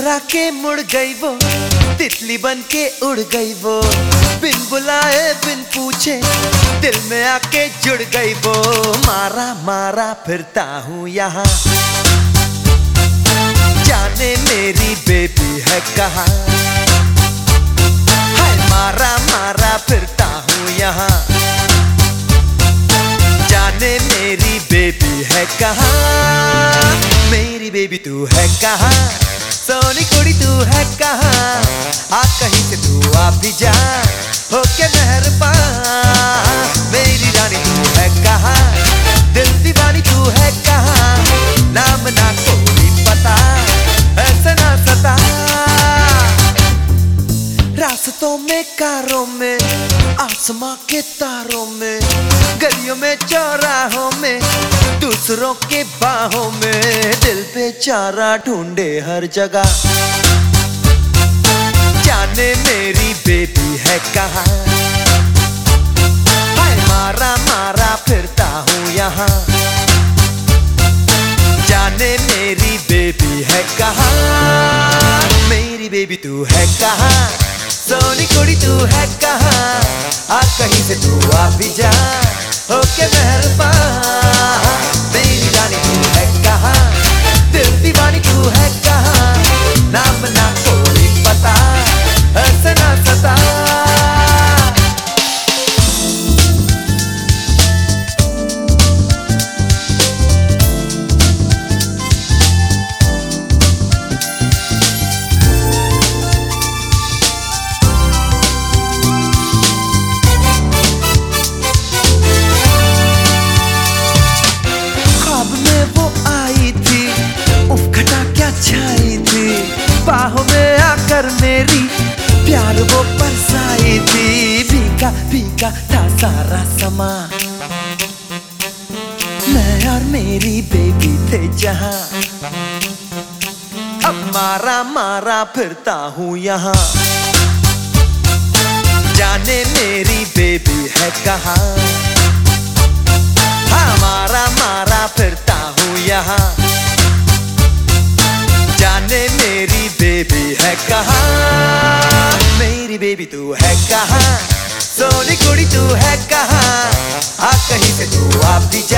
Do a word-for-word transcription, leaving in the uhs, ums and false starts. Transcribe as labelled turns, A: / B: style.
A: मुस्कुरा के मुड़ गई वो, तितली बन के उड़ गई वो, बिन बुलाए बिन पूछे दिल में आके जुड़ गई वो। मारा मारा फिरता हूँ यहाँ, जाने मेरी बेबी है कहाँ। हाय मारा मारा फिरता हूँ यहाँ, जाने मेरी बेबी है कहाँ। मेरी बेबी तू है कहाँ, सोनी कुड़ी तू है कहाँ। आ कहीं से तू आ भी जा, होके मेहरबान। मेरी रानी तू है कहाँ, दिल दीवानी तू है कहाँ। नाम ना कोई पता, ऐसे ना सता। रास्तों में कारों में, आसमां के तारों में, गलियों में चौराहों में, दूसरों के बाहों में, दिल बेचारा ढूंढे हर जगह। जाने मेरी बेबी है कहाँ। हाय मारा मारा फिरता हूँ यहाँ, जाने मेरी बेबी है कहाँ। मेरी बेबी तू है कहाँ, सोनी कुड़ी तू है कहाँ। आ कहीं से तू आ भी जा, होके मेहरबान। मेरी रानी तू है कहाँ, दिल दीवानी तू है कहाँ। नाम ना कोई पता, ऐसे ना सता। छाई थी बाहों में आकर मेरी, प्यार वो बरसाई थी। भीगा भीगा था सारा समा, मैं और मेरी बेबी थे जहां। अब मारा मारा फिरता हूँ यहाँ, जाने मेरी बेबी है कहाँ। हाँ मारा मारा फिरता हूँ यहाँ, जाने मेरी बेबी है कहाँ। मेरी बेबी तू है कहाँ, सोनी कुड़ी तू है कहाँ। आ कहीं से तू आ भी